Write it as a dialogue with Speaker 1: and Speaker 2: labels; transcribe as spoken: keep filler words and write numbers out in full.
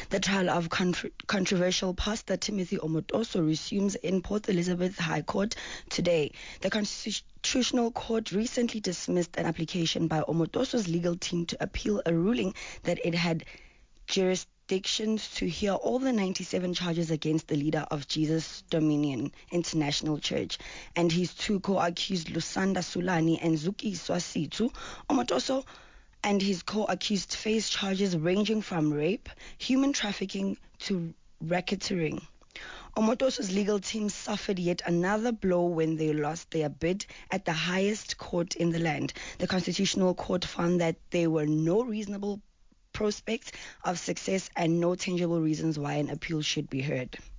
Speaker 1: The trial of contr- controversial pastor Timothy Omotoso resumes in Port Elizabeth High Court today. The Constitutional Court recently dismissed an application by Omotoso's legal team to appeal a ruling that it had jurisdictions to hear all the ninety-seven charges against the leader of Jesus Dominion International Church and his two co-accused Lusanda Sulani and Zuki Swasitu. Omotoso and his co-accused face charges ranging from rape, human trafficking to racketeering. Omotoso's legal team suffered yet another blow when they lost their bid at the highest court in the land. The Constitutional Court found that there were no reasonable prospects of success and no tangible reasons why an appeal should be heard.